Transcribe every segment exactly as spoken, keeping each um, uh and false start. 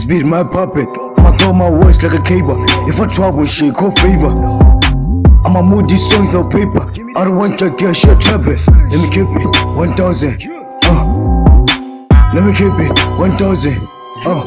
beat my puppet. I'ma throw my words like a cable. If I trouble shit, call favor. I'ma move these songs on paper. I don't want your girl, shit trapping. Let me keep it one thousand. Uh. Let me keep it one thousand. Uh.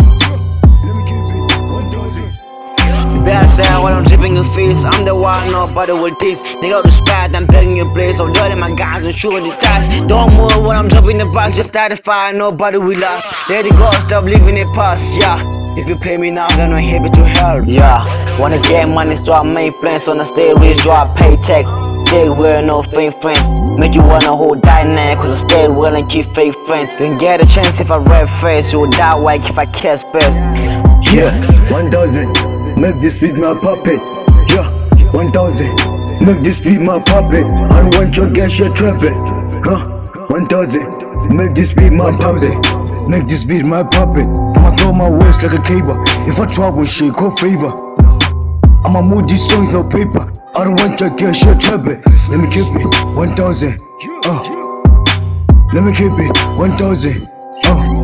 Bad sound while I'm dripping your face. I'm the one, nobody will taste. Nigga, the spot, I'm begging your place. I'm dirty my guys and shooting the stars. Don't move when I'm dropping the box. Just thirty-five, nobody will laugh. Let it go, stop living it past, yeah. If you pay me now, then I'm happy to help. Yeah, wanna get money, so I make plans. Wanna stay rich, draw a paycheck. Stay real, no fake friends. Make you wanna hold dynamic, cause I stay real and keep fake friends. Then get a chance if I red face. You will die like if I catch best. Yeah, one thousand. Make this beat my puppet. Yeah, one thousand. Make this beat my puppet. I don't want your gas, your trumpet. Huh? One thousand. Make this beat my puppet. Make this beat my puppet. I'ma throw my words like a cable. If I trouble shit, call favor. I'ma move these songs on paper. I don't want your gas, your trumpet. Let me keep it one thousand. Uh. Let me keep it one thousand. Uh.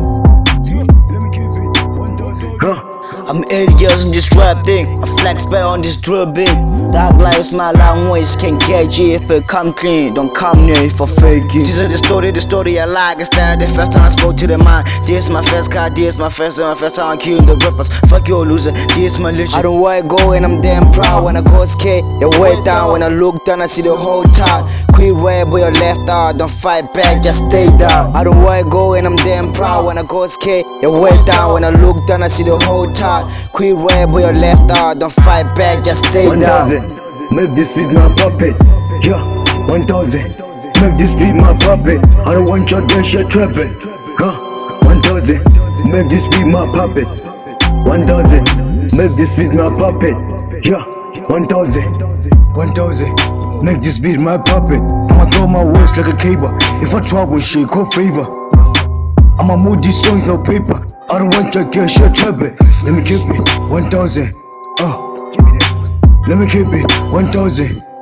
Huh? I'm eight years in this rap thing. I flex better on this drill beat. Dark lives, my language can get you if it come clean. Don't come near if I fake it. This is the story, the story I like. It's that the first time I spoke to the mind. This is my first car, this is my first time, my first time I'm killing the rappers. Fuck you, loser, this is my legend. I don't where I go and I'm damn proud. When I go skate, you way down. When I look down, I see the whole town. Quit where boy, you're left out. Don't fight back, just stay down. I don't where I go and I'm damn proud. When I go skate, you way down. When I look down, I see the whole town. Quit where boy, you're left out. Don't fight back, just stay down. Make this beat my puppet. Yeah, one thousand. Make this beat my puppet. I don't want your dash, your trapping. Huh? One thousand. Make this beat my puppet. One thousand. Make this beat my puppet. Yeah, one thousand. One thousand. Make this beat my puppet. I'ma throw my words like a cable. If I trouble shit, call favor. I'ma move these songs on paper. I don't want your girl, shit trapping. Let me keep it one thousand. Uh. Let me keep it one thousand.